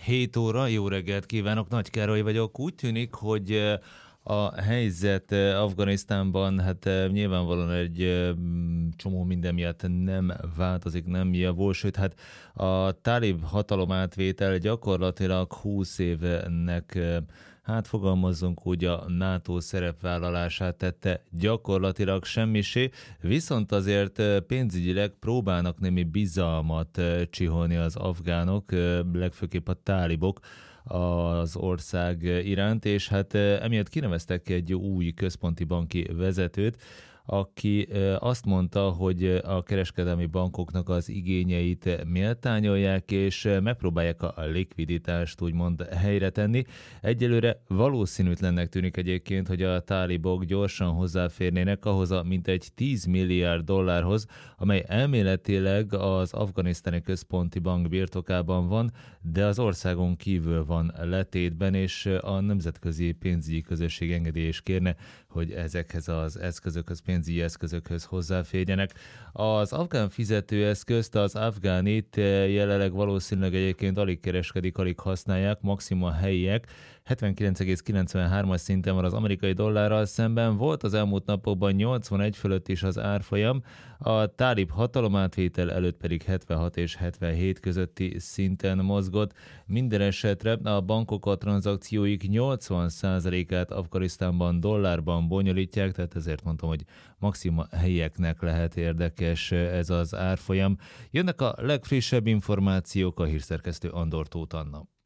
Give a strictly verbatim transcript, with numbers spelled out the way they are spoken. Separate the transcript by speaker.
Speaker 1: hét óra, jó reggelt kívánok, Nagy Károly vagyok. Úgy tűnik, hogy eh, a helyzet eh, Afganisztánban hát eh, nyilvánvalóan egy eh, mm, csomó minden miatt nem változik, nem javul, sőt hát a tálib hatalomátvétel gyakorlatilag húsz évnek eh, hát fogalmazzunk úgy, a NATO szerepvállalását tette gyakorlatilag semmisé, viszont azért eh, pénzügyileg próbálnak némi bizalmat eh, csiholni az afgánok, eh, legfőképp a tálibok az ország iránt, és hát eh, emiatt kineveztek egy új központi banki vezetőt, aki eh, azt mondta, hogy a kereskedelmi bankoknak az igényeit méltányolják, és eh, megpróbálják a likviditást úgymond helyre tenni. Egyelőre valószínűtlennek tűnik egyébként, hogy a tálibok gyorsan hozzáférnének ahhoz a mintegy tíz milliárd dollárhoz, amely elméletileg az afganisztáni központi bank birtokában van, de az országon kívül van letétben, és a nemzetközi pénzügyi közösség engedély is kérne, hogy ezekhez az eszközökhöz, pénzügyi eszközökhöz hozzáférjenek. Az afgán fizetőeszközt, az afgánit jelenleg valószínűleg egyébként alig kereskedik, alig használják, maximum a helyiek. hetvenkilenc egész kilencvenhárom szinten van az amerikai dollárral szemben, volt az elmúlt napokban nyolcvanegy fölött is az árfolyam, a tálib hatalomátvétel előtt pedig hetvenhat és hetvenhét közötti szinten mozgott. Minden esetre a bankok a tranzakcióik nyolcvan százalékát Afganisztánban dollárban bonyolítják, tehát ezért mondtam, hogy maximum a helyieknek lehet érdekes ez az árfolyam. Jönnek a legfrissebb információk, a hírszerkesztő Andor Tóth Anna.